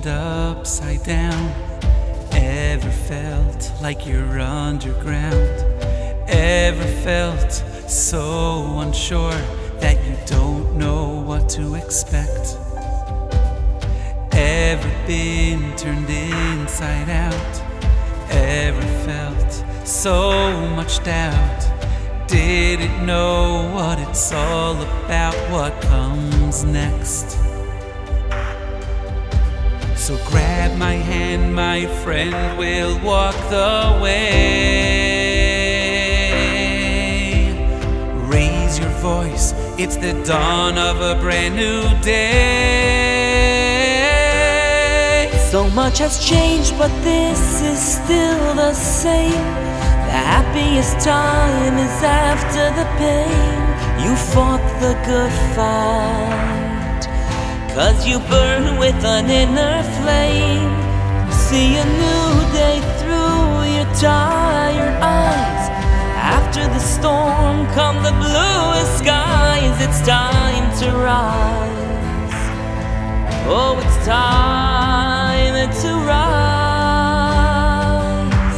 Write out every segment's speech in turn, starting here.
turned upside down. Ever felt like you're underground? Ever felt so unsure that you don't know what to expect? Ever been turned inside out? Ever felt so much doubt? Didn't know what it's all about, what comes next. So grab my hand, my friend, we'll walk the way. Raise your voice, it's the dawn of a brand new day. So much has changed, but this is still the same. The happiest time is after the pain. You fought the good fight, 'cause you burn with an inner flame. See a new day through your tired eyes. After the storm come the bluest skies. It's time to rise. Oh, it's time to rise.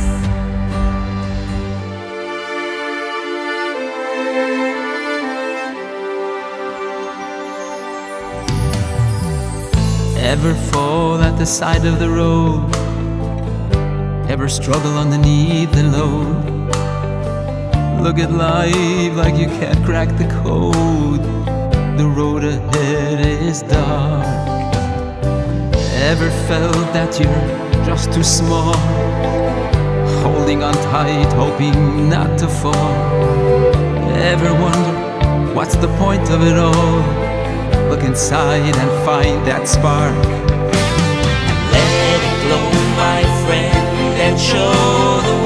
Ever fall at the side of the road? Ever struggle underneath the load? Look at life like you can't crack the code. The road ahead is dark. Ever felt that you're just too small? Holding on tight, hoping not to fall? Ever wonder what's the point of it all? Look inside and find that spark. Let it glow, my friend, and show the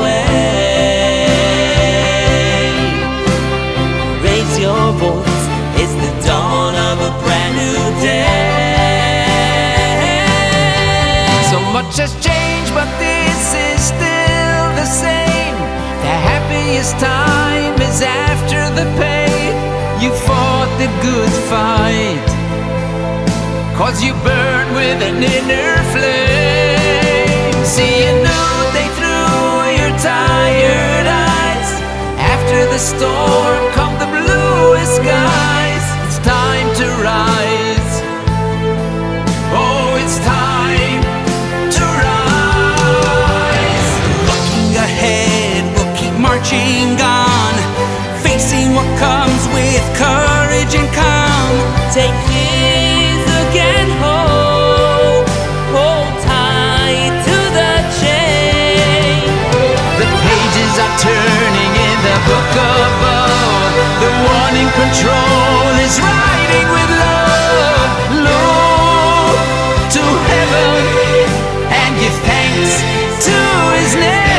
way. Raise your voice, it's the dawn of a brand new day. So much has changed, but this is still the same. The happiest time is after the pain. You fought the good fight, 'cause you burn with an inner flame. See a new day through your tired eyes. After the storm come the bluest skies. It's time to rise. Oh, it's time to rise. Looking ahead, we'll keep marching on, facing what comes with courage and calm. Take this again, hold tight to the chain. The pages are turning in the book above. The one in control is writing with love. Look to heaven and give thanks to his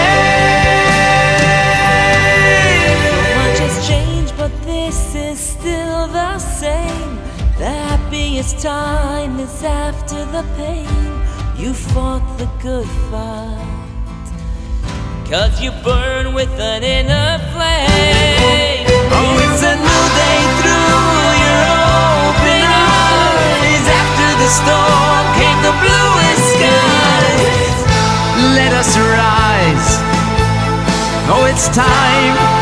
name. So much has changed, but this is still the same. The happiest time is after the pain. You fought the good fight, 'cause you burn with an inner flame. Oh, it's a new day through your open eyes. After the storm came the bluest skies. Let us rise. Oh, it's time